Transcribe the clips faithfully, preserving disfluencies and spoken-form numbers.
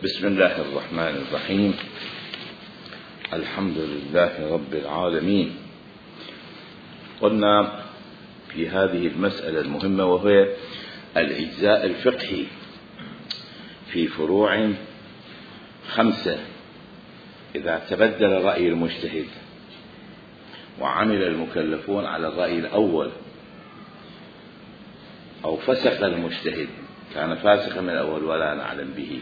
بسم الله الرحمن الرحيم. الحمد لله رب العالمين. قلنا في هذه المسألة المهمة وهي الإجزاء الفقهي في فروع خمسة. إذا تبدل رأي المجتهد وعمل المكلفون على الرأي الأول، أو فسق المجتهد كان فاسقا من الأول ولا نعلم به،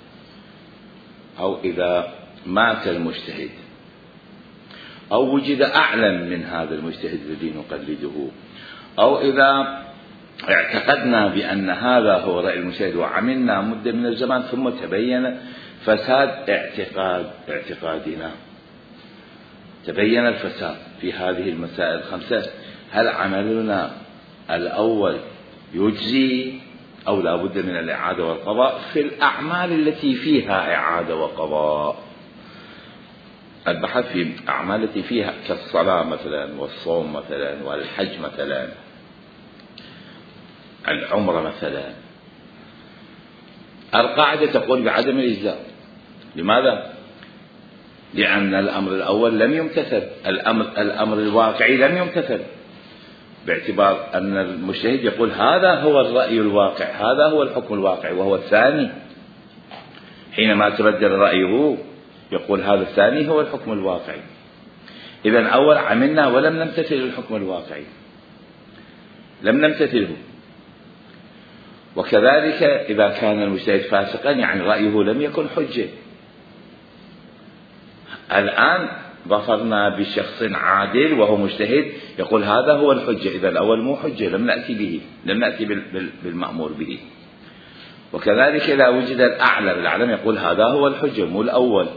أو إذا مات المجتهد، أو وجد أعلم من هذا المجتهد الذي نقلده، أو إذا اعتقدنا بأن هذا هو رأي المجتهد وعملنا مدة من الزمان ثم تبين فساد اعتقاد اعتقادنا، تبين الفساد في هذه المسائل الخمسة، هل عملنا الأول يجزي أو لا بد من الإعادة والقضاء في الأعمال التي فيها إعادة وقضاء؟ البحث في الأعمال التي فيها كالصلاة مثلا، والصوم مثلا، والحج مثلا، العمرة مثلا. القاعدة تقول بعدم الإجزاء. لماذا؟ لأن الأمر الأول لم يمتثل، الأمر, الأمر الواقعي لم يمتثل، باعتبار أن المجتهد يقول هذا هو الرأي الواقع، هذا هو الحكم الواقع، وهو الثاني. حينما تبدل رأيه يقول هذا الثاني هو الحكم الواقعي. إذن أول عملنا ولم نمتثل الحكم الواقعي، لم نمتثله. وكذلك إذا كان المجتهد فاسقا يعني رأيه لم يكن حجة. الآن ظفرنا بشخص عادل وهو مجتهد يقول هذا هو الحجة، إذا الأول مو حجة، لم نأتي به، لم نأتي بالمأمور به. وكذلك إذا وجد الأعلم، الأعلم يقول هذا هو الحجة مو الأول.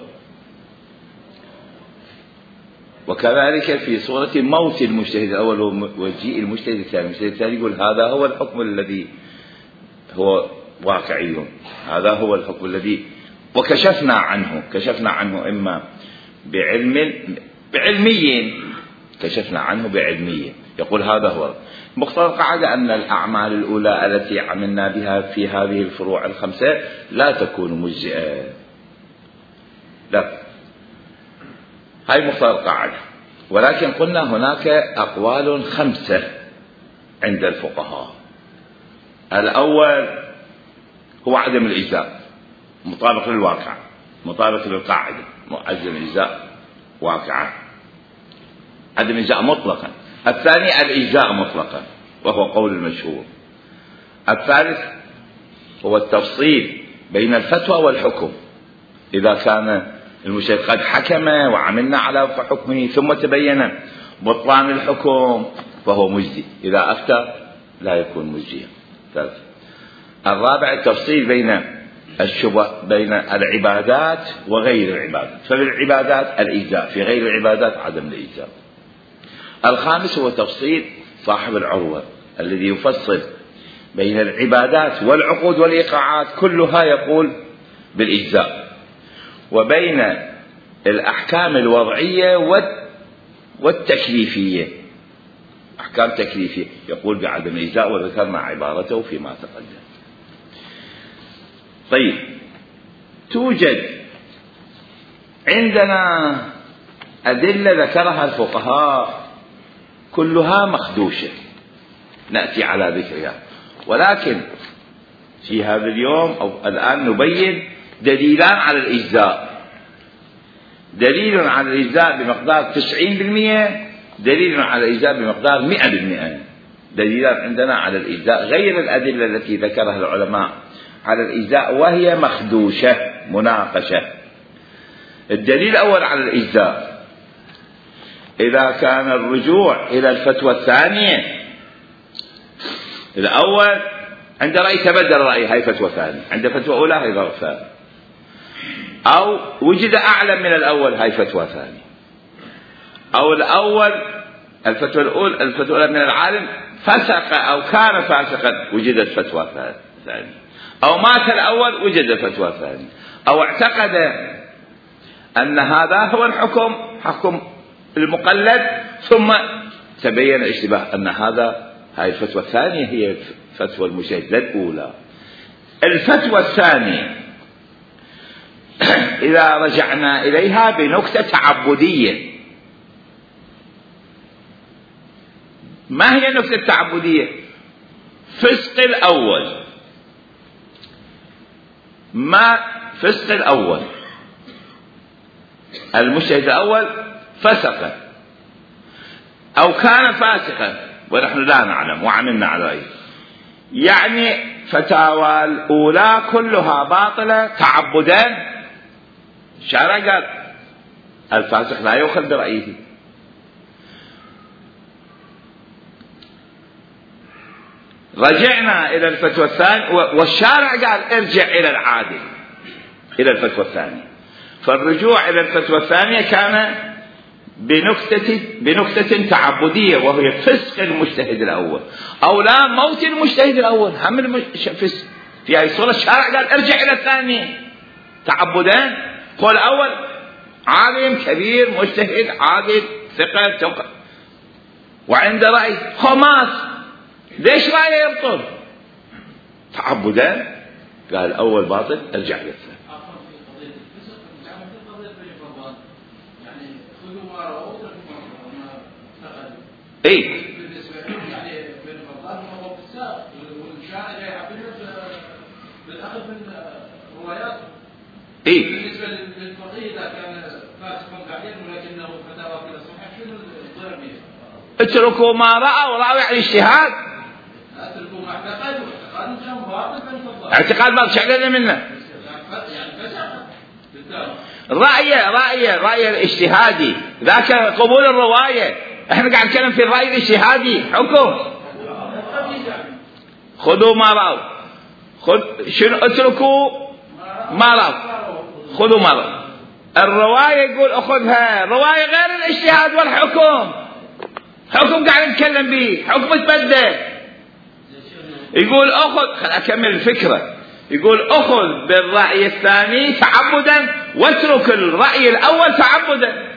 وكذلك في صورة موت المجتهد الأول وجيء المجتهد الثاني، المجتهد الثاني يقول هذا هو الحكم الذي هو واقعي، هذا هو الحكم الذي وكشفنا عنه، كشفنا عنه إما بعلم بعلمي، كشفنا عنه بعلمي، يقول هذا هو مقتضى القاعدة أن الأعمال الأولى التي عملنا بها في هذه الفروع الخمسة لا تكون مجزئة، لا، هاي مقتضى القاعدة. ولكن قلنا هناك أقوال خمسة عند الفقهاء. الأول هو عدم الإجزاء، مطابق للواقع، مطابق للقاعدة، عدم الإجزاء واقعا، عدم الإجزاء مطلقا. الثاني الإجزاء مطلقا وهو قول المشهور. الثالث هو التفصيل بين الفتوى والحكم، إذا كان المجتهد قد حكم وعملنا على حكمه ثم تبين بطلان الحكم فهو مجزي، إذا أفتى لا يكون مجزيا. الرابع التفصيل بين الشبه بين العبادات وغير العبادات، ففي العبادات الإجزاء، في غير العبادات عدم الإجزاء. الخامس هو تفصيل صاحب العروة الذي يفصل بين العبادات والعقود والإيقاعات كلها يقول بالإجزاء، وبين الأحكام الوضعية والتكليفية، أحكام تكليفية يقول بعدم الإجزاء، وذكرنا عبارته فيما تقدم. طيب، توجد عندنا أدلة ذكرها الفقهاء كلها مخدوشة، نأتي على ذكرها، ولكن في هذا اليوم أو الآن نبين دليلان على الإجزاء، دليل على الإجزاء بمقدار تسعين بالمئة، دليل على الإجزاء بمقدار مئة بالمئة. دليلان عندنا على الإجزاء غير الأدلة التي ذكرها العلماء على الإجزاء وهي مخدوشة مناقشة. الدليل الأول على الإجزاء إذا كان الرجوع إلى الفتوى الثانية، الأول عند رأي تبدل رأي، هاي فتوى ثانية، عند فتوى أولى هاي فتوى ثانية، أو وجد أعلم من الأول هاي فتوى ثانية، أو الأول الفتوى الأولى الفتوى الأولى من العالم فسق أو كان فاسقا وجدت فتوى ثانية، أو مات الأول وجد فتوى ثانية، أو اعتقد أن هذا هو الحكم حكم المقلد ثم تبين الاشتباه أن هذا هاي الفتوى الثانية هي فتوى المجتهد لا الأولى. الفتوى الثانية إذا رجعنا إليها بنكتة تعبدية. ما هي النكتة التعبدية؟ فسق الأول، ما فسق الأول المجتهد الأول فسق أو كان فاسقا ونحن لا نعلم وعملنا عليه، يعني فتاوى الأولى كلها باطلة تعبدا. الشارع قال الفاسق لا يؤخذ برأيه. رجعنا إلى الفتوى الثانية والشارع قال ارجع إلى العادل، إلى الفتوى الثانية. فالرجوع إلى الفتوى الثانية كان بنكتة بنكتة تعبدية وهي فسق المجتهد الأول أو لا موت المجتهد الأول. هم المفسق في هذه الصورة الشارع قال ارجع إلى الثانية تعبدان. قول أول عالم كبير مجتهد عادل ثقة ثقة وعنده رأي خماس، ليش رأيه يبطل؟ تعبدان. قال الأول باطل ارجع إلى الثاني. اي يعني بين الفرضان هو بالساق والشارع يعبر بالاخذ من روايات. اي بالنسبه للفقيه اذا كان فاسقا بعدين ولكنه فتاوى كذا صحيح شنو الضرر به؟ اتركوا ما راوا وراوا يعني اجتهاد. اتركوا ما اعتقدوا اعتقاد كان باطل بين الفضائل. اعتقاد باطل شعلنا منه. يعني فسق بالتالي. رأيه رأيه رأيه الاجتهادي ذاك قبول الرواية. احنا قاعد نتكلم في الرأي الاجتهادي حكم. خذوا ما رأوا خذ شنو اتركوا ما رأوا خذوا ما رأوا. الرواية يقول اخذها، رواية غير الاجتهاد والحكم. حكم قاعد نتكلم به، حكم تبدل. يقول اخذ، خل اكمل الفكرة. يقول اخذ بالرأي الثاني تعبدا واترك الرأي الاول تعبدا.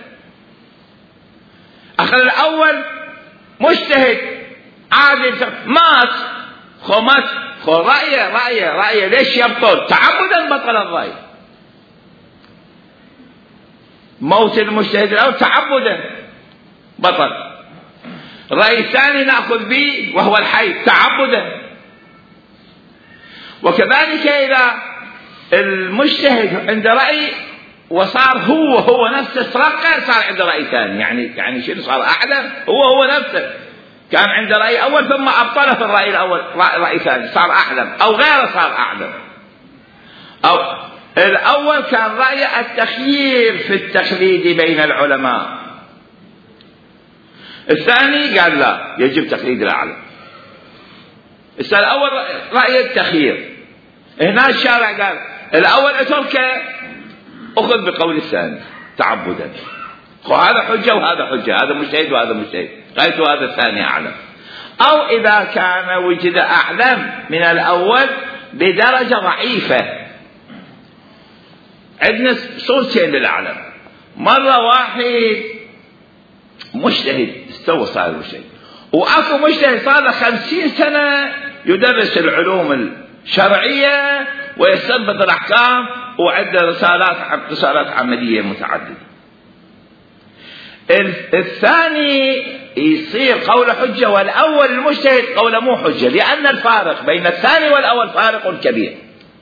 أخذ الأول مجتهد عادل مات خمس خو رأيه رأيه رأيه ليش يبطل؟ تعبدا بطل الرأي. موت المجتهد الأول تعبدا بطل. الرأي الثاني نأخذ به وهو الحي تعبدا. وكذلك إذا المجتهد عند رأي وصار هو هو نفسه ترقى صار عنده رأي ثاني، يعني يعني شنو صار أعلم؟ هو هو نفسه كان عنده رأي أول ثم أبطله في الرأي الأول رأي ثاني صار أعلم أو غيره صار أعلم. أو الأول كان رأي التخيير في التقليد بين العلماء، الثاني قال لا يجب تقليد الأعلم. الأول رأي التخيير، هنا الشارع قال الأول اتركه أخذ بقول الثاني تعبدا. وهذا حجة وهذا حجة، هذا مجتهد وهذا مجتهد، قالت هذا الثاني أعلم. أو إذا كان وجد أعلم من الأول بدرجة ضعيفة. عندنا صورتين للأعلم، مرة واحد مجتهد استوى صار مجتهد، وأكو مجتهد صار له خمسين سنة يدرس العلوم الشرعية ويستنبط الأحكام وعنده رسالات رسالات عملية متعددة. الثاني يصير قول حجة والأول المجتهد قول مو حجة، لأن الفارق بين الثاني والأول فارق كبير.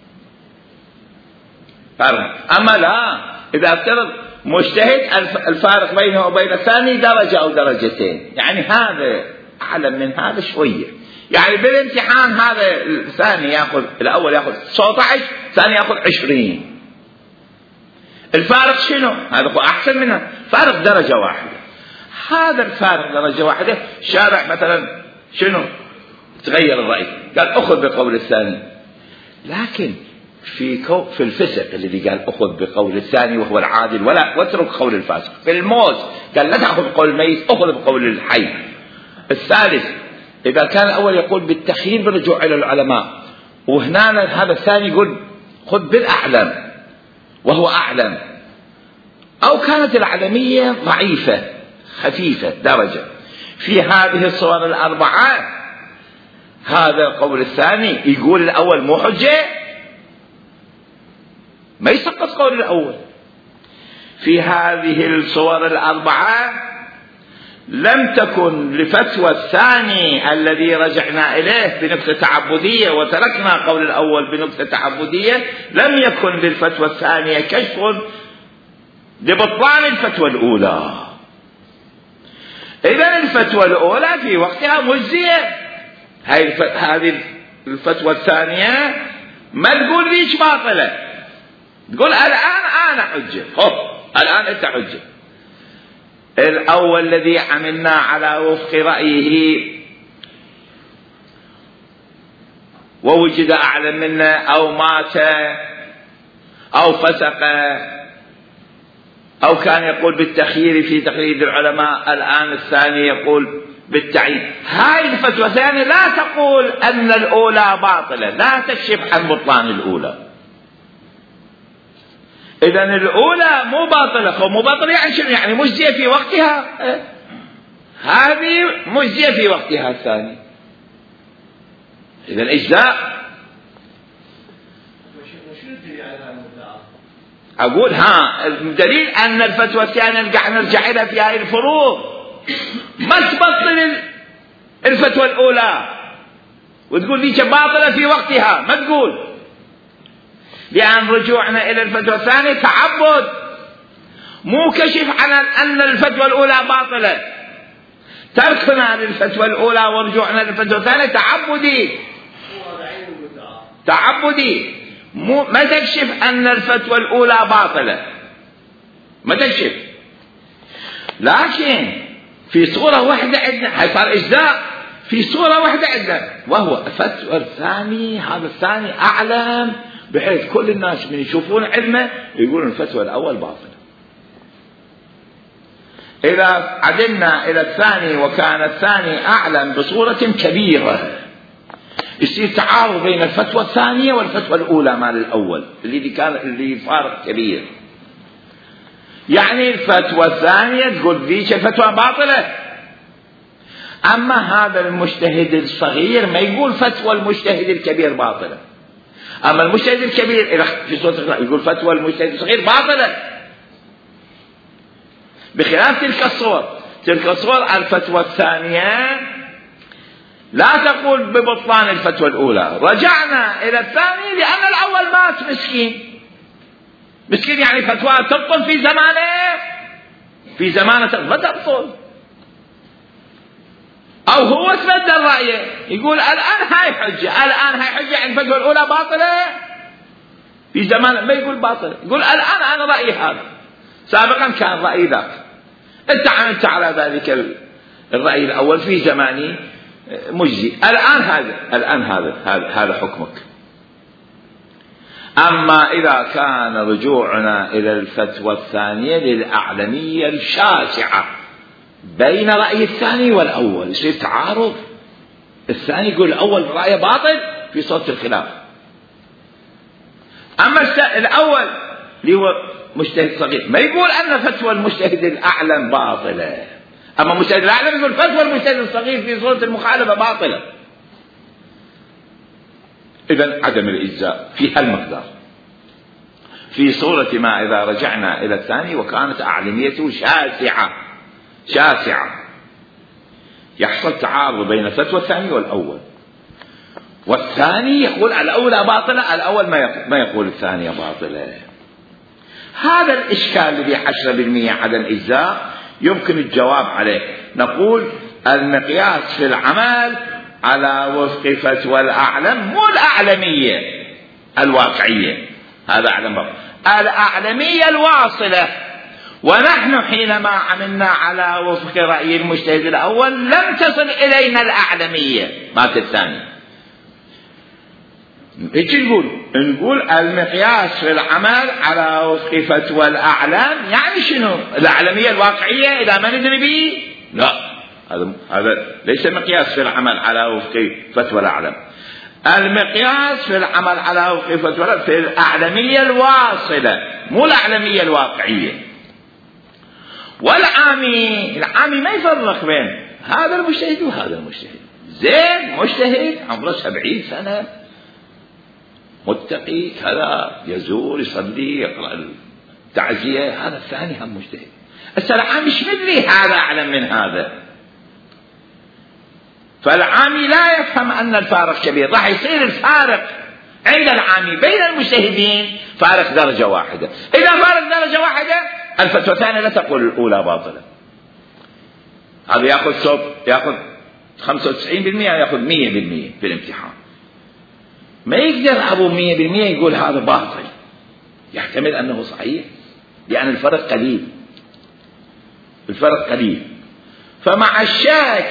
فارق. أما لا إذا افترض مجتهد الفارق بينه وبين الثاني درجة أو درجتين، يعني هذا أعلم من هذا شوية، يعني بالامتحان هذا الثاني يأخذ الأول يأخذ تسعة عشر الثاني يأخذ عشرين. الفارق شنو؟ هذا هو أحسن منها، فارق درجة واحدة. هذا الفارق درجة واحدة شارع مثلا شنو؟ تغير الرأي قال أخذ بقول الثاني، لكن في كو في الفسق الذي قال أخذ بقول الثاني وهو العادل ولا واترك قول الفاسق. في الموت قال لا تأخذ بقول الميت أخذ بقول الحي. الثالث إذا كان الأول يقول بالتخيير بالرجوع إلى العلماء، وهنا هذا الثاني يقول خذ بالأعلم وهو أعلم، أو كانت العلمية ضعيفة خفيفة درجة. في هذه الصور الأربعة هذا القول الثاني يقول الأول مو حجة، ما يسقط قول الأول في هذه الصور الأربعة لم تكن لفتوى الثاني الذي رجعنا إليه بنكتة تعبدية وتركنا قول الأول بنكتة تعبدية، لم يكن للفتوى الثانية كشف لبطلان الفتوى الأولى. إذن الفتوى الأولى في وقتها مجزية. هذه الفتوى الثانية ما تقول ليش باطلة، تقول الآن أنا حجة، خب الآن أنت حجة. الأول الذي عملنا على وفق رأيه ووجد أعلم منه أو مات أو فسق أو كان يقول بالتخيير في تقليد العلماء، الآن الثاني يقول بالتعيين. هاي الفتوى الثانية لا تقول أن الأولى باطلة، لا تكشف عن بطلان الأولى. إذن الأولى مو باطلة، خو مو باطلة يعني شنو؟ يعني مجزية في وقتها. هذه مجزية في وقتها الثاني. إذن إجزاء. أقول ها الدليل أن الفتوى الثانية نرجع نرجع إلى في هذه الفروض ما تبطل الفتوى الأولى وتقول لي باطلة في وقتها، ما تقول، لأن رجوعنا إلى الفتوى الثانية تعبد، مو كشف عن أن الفتوى الأولى باطلة. تركنا للفتوى الأولى ورجوعنا للفتوى الثانية تعبدي تعبدي مو ما تكشف أن الفتوى الأولى باطلة، ما تكشف. لكن في صورة واحدة عندنا، هاي صار إجزاء في صورة واحدة عندنا، وهو الفتوى الثاني. هذا الثاني أعلم بحيث كل الناس من يشوفون علمه يقولون الفتوى الأول باطلة. إذا عدلنا إلى الثاني وكان الثاني أعلم بصورة كبيرة، يصير تعارض بين الفتوى الثانية والفتوى الأولى مال الأول اللي كان اللي فارق كبير. يعني الفتوى الثانية تقول ذيك الفتوى باطلة، أما هذا المجتهد الصغير ما يقول فتوى المجتهد الكبير باطلة. أما المجتهد الكبير في صورة يقول فتوى المجتهد الصغير باطلة، بخلاف تلك الصور. تلك الصور الفتوى الثانية لا تقول ببطلان الفتوى الأولى. رجعنا إلى الثاني لأن الأول مات مسكين. مسكين يعني فتوى تبطل في زمانه، في زمانه ما تبطل، أو هو تبدل رأيه يقول الآن هاي حجة، الآن هاي حجة عند الفتوى الأولى باطلة، في زمان ما يقول باطلة، يقول الآن أنا رأيي هذا، سابقا كان رأيي ذاك، أنت عملت على ذلك الرأي الأول في زماني مجزي، الآن هذا الآن هذا هذا, هذا حكمك. أما إذا كان رجوعنا إلى الفتوى الثانية للأعلمية الشاسعة بين رأي الثاني والأول يصير تعارض. الثاني يقول الأول رأيه باطل في صوت الخلاف، أما الأول اللي هو مجتهد صغير ما يقول أن فتوى المجتهد الأعلم باطلة، أما المجتهد الأعلم يقول فتوى المجتهد الصغير في صورة المخالفة باطلة. إذن عدم الإجزاء في هالمقدار في صورة ما إذا رجعنا إلى الثاني وكانت أعلميته شاسعة شاسعة يحصل تعارض بين الفتوى الثاني والأول، والثاني يقول الأولى باطلة، الأول ما يقول الثانية باطلة. هذا الإشكال الذي عشرة بالمئة عدم إجزاء يمكن الجواب عليه. نقول المقياس في العمل على وفق فتوى الأعلم مو الأعلمية الواقعية، هذا أعلم بقى. الأعلمية الواصلة، ونحن حينما عملنا على وفق رأي المجتهد الأول لم تصل إلينا الأعلمية مات الثاني. ايش نقول؟ نقول المقياس في العمل على وفق فتوى الأعلام، يعني شنو؟ الأعلمية الواقعية إذا ما ندري به؟ لا، هذا هذا ليس مقياس في العمل على وفق فتوى الأعلام. المقياس في العمل على وفق فتوى في الأعلمية الواصلة مو الأعلمية الواقعية. والعامي العامي ما يفرق بين هذا المجتهد وهذا المجتهد. زين مجتهد عمره سبعين سنة متقي كذا يزور يصلي يقرأ تعزية، هذا الثاني هم مجتهد. العامي مش مدري هذا أعلم من هذا، فالعامي لا يفهم أن الفارق كبير، راح يصير الفارق عند العامي بين المجتهدين فارق درجة واحدة. إذا فارق درجة واحدة الفتوى الثانية لا تقول الأولى باطلة. هذا يأخذ صوب يأخذ خمسة وتسعين بالمئة يأخذ مية بالمئة في الامتحان، ما يقدر أبو مية بالمئة يقول هذا باطل، يحتمل أنه صحيح لأن الفرق قليل، الفرق قليل. فمع الشك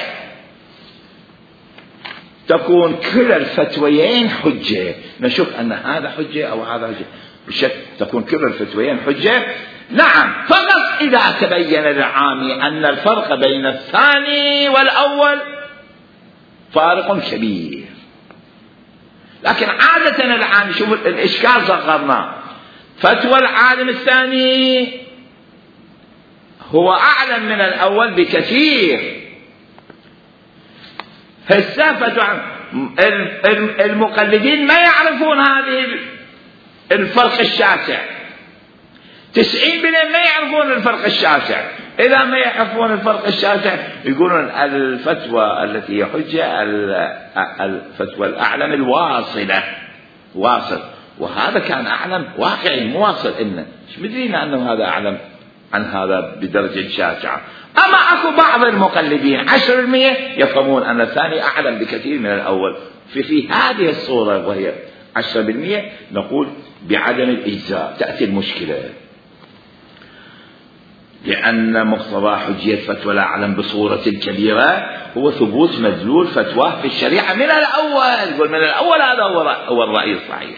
تكون كلا الفتويين حجة، نشوف أن هذا حجة أو هذا حجة، بالشك تكون كلا الفتويين حجة. نعم، فقط إذا تبين للعامي أن الفرق بين الثاني والأول فارق كبير. لكن عادة العامي، شوف الإشكال صغرنا، فتوى العالم الثاني هو أعلم من الأول بكثير. هسه المقلدين ما يعرفون هذه الفرق الشاسع، تسعين بالمئة ما يعرفون الفرق الشاسع. إذا ما يعرفون الفرق الشاسع يقولون الفتوى التي هي حجة الفتوى الأعلم الواصلة، واصل، وهذا كان أعلم واقعي مواصل، إنه مش مدرينا أنه هذا أعلم عن هذا بدرجة شاسعة. أما أكو بعض المقلدين عشرة بالمئة يفهمون أن الثاني أعلم بكثير من الأول. في, في هذه الصورة وهي عشرة بالمئة نقول بعدم الإجزاء تأتي المشكلة، لأن مقتضى حجية فتوى الأعلم بصورة كبيرة هو ثبوت مدلول فتواه في الشريعة من الأول. يقول من الأول هذا هو الرأي الصحيح.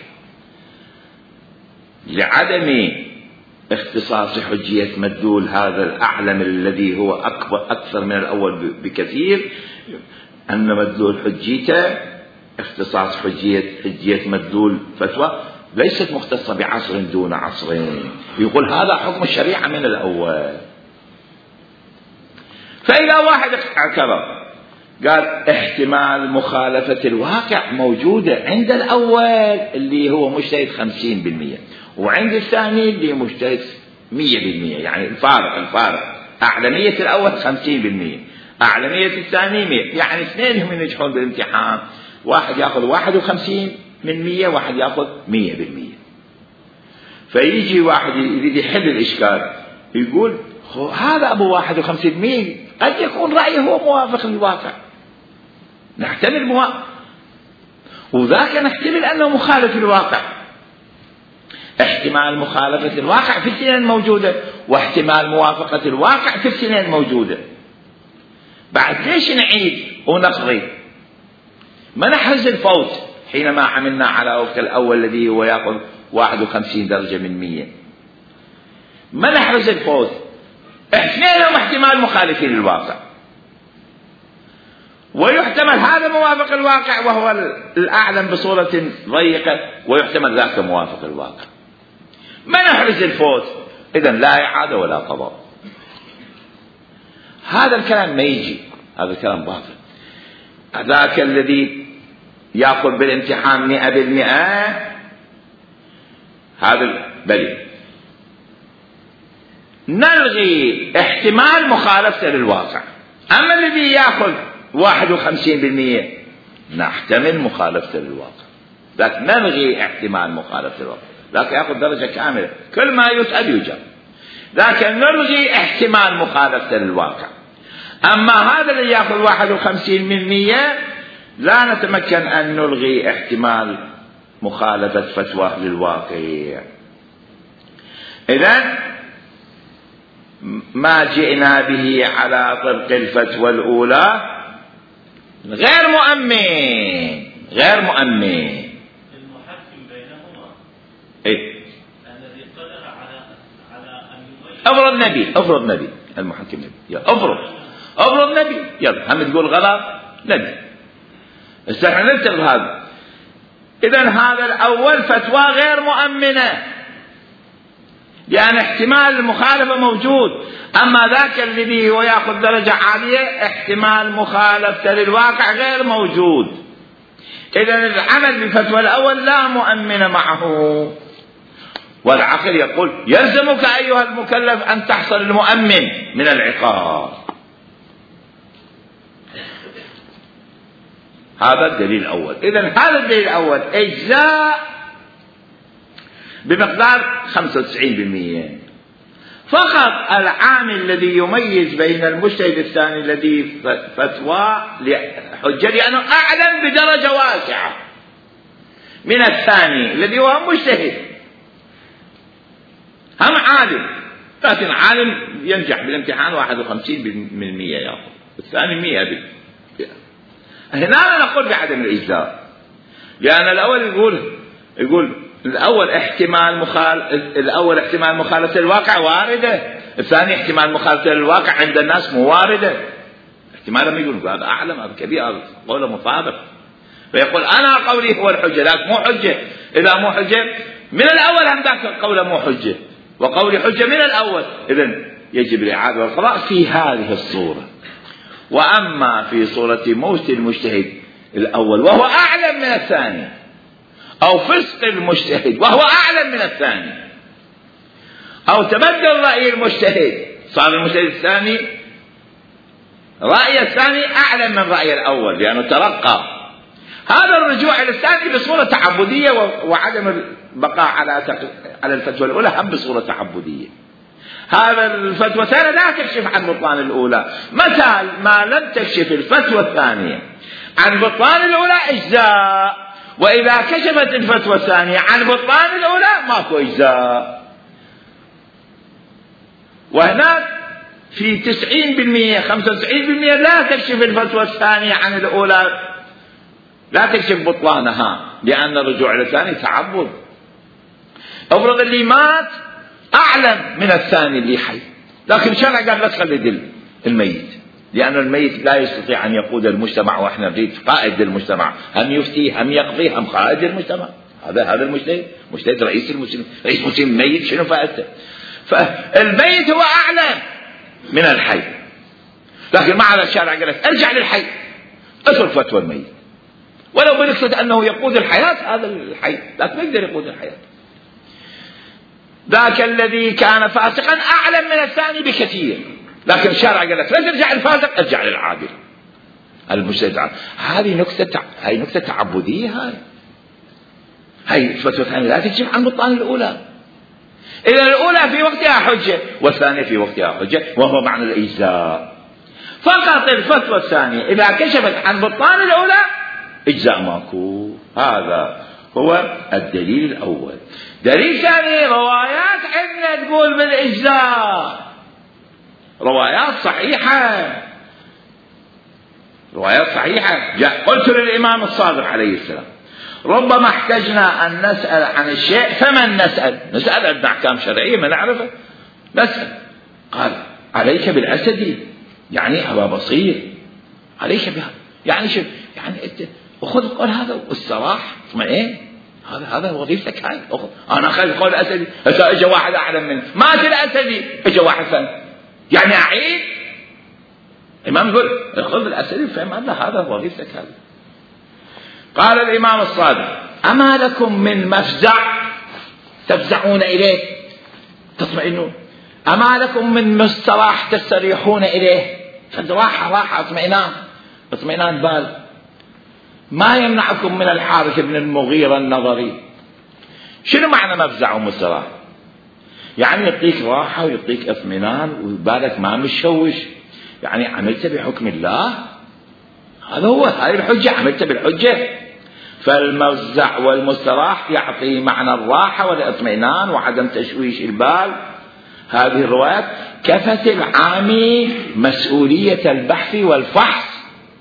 لعدم اختصاص حجية مدلول هذا الأعلم الذي هو أكبر أكثر من الأول بكثير، أن مدلول حجيته اختصاص حجية حجية مدلول فتوى ليست مختصة بعصر دون عصرين، يقول هذا حكم الشريعة من الأول. فإذا واحد اعتبر قال احتمال مخالفة الواقع موجودة عند الأول اللي هو مجتهد خمسين بالمئة، وعند الثاني اللي مجتهد مية بالمئة، يعني الفارق الفارق أعلمية الأول خمسين بالمئة، أعلمية الثاني مئة، يعني اثنينهم ينجحون بالامتحان، واحد يأخذ واحد وخمسين من مية، واحد يأخذ مية بالمية. فيجي واحد يريد يحل الإشكال يقول هذا أبو واحد وخمسين بالمئة قد يكون رأيه هو موافق للواقع، نحتمل موافق، وذاك نحتمل أنه مخالف للواقع. احتمال مخالفة الواقع في السنين موجودة، واحتمال موافقة الواقع في السنين موجودة. بعد ليش نعيد ونقضي؟ ما نحرز الفوت حينما عملنا على وفق الأول الذي هو يأخذ واحد وخمسين درجة من مية، ما نحرز الفوت، احتمالهم احتمال مخالفين للواقع، ويحتمل هذا موافق الواقع وهو الأعلم بصورة ضيقة، ويحتمل ذاك موافق الواقع، ما نحرز الفوت. إذن لا إعادة ولا قضاء. هذا الكلام ما يجي، هذا الكلام باطل. ذاك الذي يأخذ بالامتحان مئة بالمئة هذا بلي، نلغي احتمال مخالفته للواقع. أما الذي يأخذ واحد وخمسين بالمئة نحتمل مخالفته للواقع، لكن نلغي احتمال مخالفته للواقع، لكن يأخذ درجة كاملة كل ما يسأل يجاب، لكن نلغي احتمال مخالفته للواقع. أما هذا اللي يأخذ واحد وخمسين بالمئة لا نتمكن أن نلغي احتمال مخالفة فتوى للواقع. إذن ما جئنا به على طبق الفتوى الأولى غير مؤمن، غير مؤمن. المحكم بينهما إيه؟ الذي قدر على على أن يبين. أفرض نبي، أفرض نبي المحكم نبي، يلا أفرض أفرض نبي، يلا هم تقول غلط نبي، استحنا نفترض هذا. إذن هذا الأول فتوى غير مؤمنة، يعني احتمال المخالفة موجود. أما ذاك الذي هو يأخذ درجة عالية احتمال مخالفة للواقع غير موجود. إذن العمل بالفتوى الأول لا مؤمن معه. والعقل يقول يلزمك أيها المكلف أن تحصل المؤمن من العقاب. هذا الدليل الأول. إذن هذا الدليل الأول إجزاء بمقدار خمسة وتسعين بالمئة. فقط العامل الذي يميز بين المجتهد الثاني الذي فتوى حجة لأنه أعلم بدرجة واسعة من الثاني الذي هو مجتهد، هم عالم، لكن عالم ينجح بالامتحان واحد وخمسين بالمئة يأخذ، الثاني مئة بالمئة. هنا نقول بعدم الإجزاء، لأن الأول يقول يقول الأول احتمال مخال الأول احتمال مخالفة الواقع واردة، الثاني احتمال مخالفة الواقع عند الناس مو واردة. احتمال لما يقول هذا أعلم هذا كبير هذا قوله مطابق، فيقول أنا قولي هو الحجة، لكن مو حجة. إذا مو حجة من الأول هم ذاك قوله مو حجة، وقولي حجة من الأول، إذن يجب الإعادة والقضاء في هذه الصورة. وأما في صورة موت المجتهد الأول وهو أعلم من الثاني، أو فسق المجتهد وهو أعلم من الثاني، أو تبدل رأي المجتهد صار المجتهد الثاني رأي الثاني أعلم من رأي الأول لأنه ترقى، هذا الرجوع إلى الثاني بصورة تعبدية، وعدم البقاء على على الفتوى الأولى هم بصورة تعبدية. هذا الفتوى الثانية لا تكشف عن بطلان الأولى، متى ما لم تكشف الفتوى الثانية عن بطلان الأولى إجزاء، وإذا كشفت الفتوى الثانية عن بطلان الأولى ماكو إجزاء. وهناك في تسعين بالمئة خمسة وتسعين بالمئة لا تكشف الفتوى الثانية عن الأولى، لا تكشف بطلانها، لأن الرجوع إلى الثاني تعبد. افرض اللي مات أعلم من الثاني اللي حي، لكن الشرع قال لا تخلي الميت، لأن الميت لا يستطيع أن يقود المجتمع، وإحنا نريد قائد المجتمع، هم يفتي هم يقضي هم قائد المجتمع. هذا هذا المجتهد، مجتهد رئيس المسلمين، رئيس المسلمين ميت شنو فائدته؟ فالميت هو أعلم من الحي، لكن مع الشرع قال لك ارجع للحي اترك فتوى الميت، ولو بنقصد أنه يقود الحياة هذا الحي، لكن ما يقدر يقود الحياة. ذاك الذي كان فاسقا أعلم من الثاني بكثير، لكن الشرع قال لك لا ترجع الفاسق ارجع للعادل المجتهد. هذه نكتة هاي نكتة تعبدية، هاي هاي الفتوى الثانية لا تكشف عن بطلان الأولى. إذا الأولى في وقتها حجة والثانية في وقتها حجة، وهو معنى الإجزاء. فقط الفتوى الثانية إذا كشفت عن بطلان الأولى إجزاء ماكو. هذا هو الدليل الأول. دليل ثاني روايات عندنا تقول بالإجزاء، روايات صحيحة، روايات صحيحة. جاء قلت للإمام الصادق عليه السلام ربما احتجنا أن نسأل عن الشيء فمن نسأل؟ نسأل عندنا أحكام شرعية ما نعرفه نسأل. قال عليك بالأسدي، يعني أبا بصير، عليك بها، يعني شو يعني أنت وخذ قول هذا والصراح اطمئن، هذا هذا وظيفتك هاي. أنا أخذ قول الأسدي، هسه إجا واحد أعلم منه، مات الأسدي إجا واحد ثاني، يعني أعيد؟ الإمام يقول خذ الأسدي فهم الله، هذا وظيفتك هذا. قال الإمام الصادق أما لكم من مفزع تفزعون إليه تطمئنون، أما لكم من مستراح تستريحون إليه، راحة راحة اطمئنان اطمئنان بال. ما يمنعكم من الحارث بن المغيرة النظري. شنو معنى مفزع ومستراح؟ يعني يعطيك راحة ويعطيك اطمئنان وبالك ما مشوش، يعني عملت بحكم الله، هذا هو هاي الحجة، عملت بالحجة. فالمفزع والمستراح يعطي معنى الراحة والاطمئنان وعدم تشويش البال. هذه الروايات كفت العامي مسؤولية البحث والفحص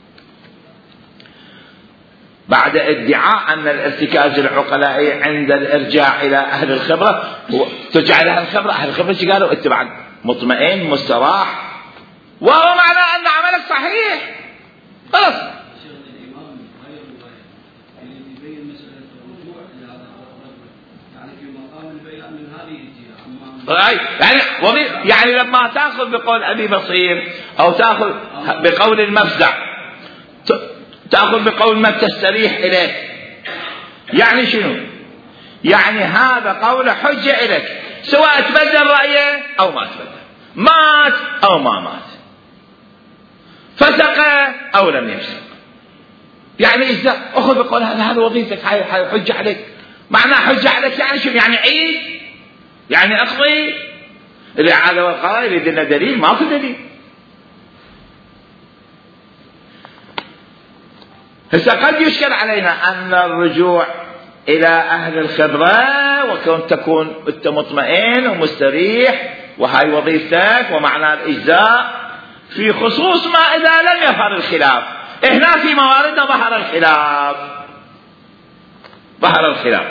بعد ادعاء أن الارتكاز العقلائي عند الإرجاع إلى أهل الخبرة، ترجع إلى أهل الخبرة، أهل الخبرة شو قالوا؟ اتبع مطمئن مستراح، وهو معنى أن عملك صحيح خلاص. يعني يعني لما تأخذ بقول أبي بصير أو تأخذ بقول المفزع، تأخذ بقول ما تستريح إليه، يعني شنو؟ يعني هذا قول حجة لك، سواء تبدل رأيه أو ما تبدل، مات أو ما مات، فسق أو لم يفسق. يعني إذا أخذ بقول هذا هذا وظيفتك، هاي حجة عليك. معناه حجة عليك يعني شو؟ يعني عيد، يعني أقضي. اللي هذا والقائل يريد لنا دليل، ماكو دليل. هسه قد يشكل علينا أن الرجوع إلى أهل الخبرة وكون تكون أنت مطمئن ومستريح وهاي وظيفتك ومعنى الإجزاء في خصوص ما إذا لم يظهر الخلاف. هنا في موارد ظهر الخلاف، ظهر الخلاف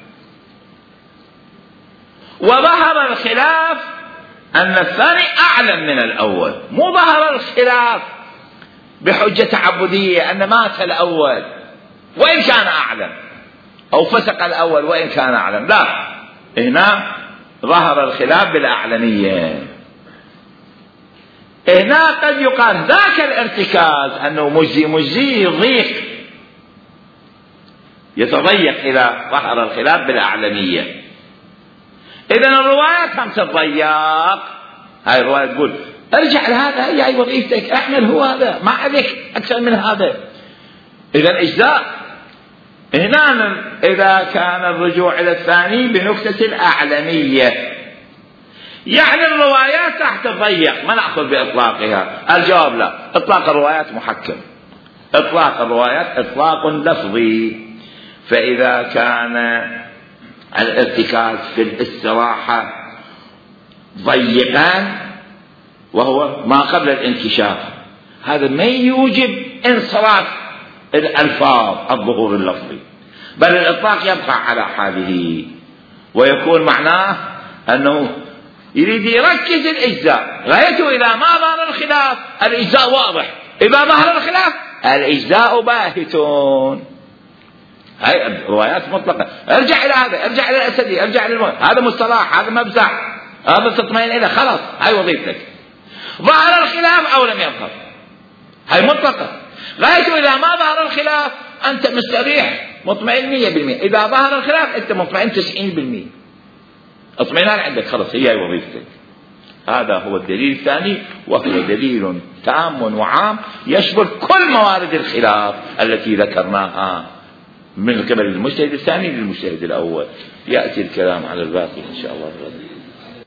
وظهر الخلاف أن الثاني أعلم من الأول. مو ظهر الخلاف بحجة تعبدية أن مات الأول وإن كان أعلم، أو فسق الأول وإن كان أعلم، لا، هنا ظهر الخلاف بالأعلمية. هنا قد يقال ذاك الارتكاز أنه مجزي مجزي يضيق، يتضيق إذا ظهر الخلاف بالأعلمية. إذن الروايات هم تتضيق. هاي الرواية تقول ارجع لهذا، هي وظيفتك، اعمل هو هذا، ما عليك أكثر من هذا. إذن إجزاء. هنا إذا كان الرجوع إلى الثاني بنكتة الأعلمية، يعني الروايات تحت الضيق، ما نأخذ بإطلاقها. الجواب لا، إطلاق الروايات محكم. إطلاق الروايات إطلاق لفظي. فإذا كان الارتكاز في الاستراحة ضيقا وهو ما قبل الانكشاف، هذا ما يوجب انصراف الألفاظ الظهور اللفظي، بل الإطلاق يبقى على حاله، ويكون معناه أنه يريد يركز الإجزاء، غايته إذا ما ظهر الخلاف الإجزاء واضح، إذا ظهر الخلاف الإجزاء باهتون. هاي الروايات مطلقة. ارجع إلى هذا، ارجع إلى الأسدي، ارجع إلى هذا مصطلح، هذا مبزع، هذا تطمئن إليه، خلاص هاي وظيفتك. ظهر الخلاف أو لم يظهر، هاي مطلقة. غايته إذا ما ظهر الخلاف أنت مستريح مطمئن مية بالمية، إذا ظهر الخلاف أنت مطمئن تسعين بالمية، اطمئنان عندك، خلاص هي وظيفتك. هذا هو الدليل الثاني، وهو دليل تام وعام يشمل كل موارد الخلاف التي ذكرناها من قبل المجتهد الثاني للمجتهد الأول. يأتي الكلام على الباقي إن شاء الله.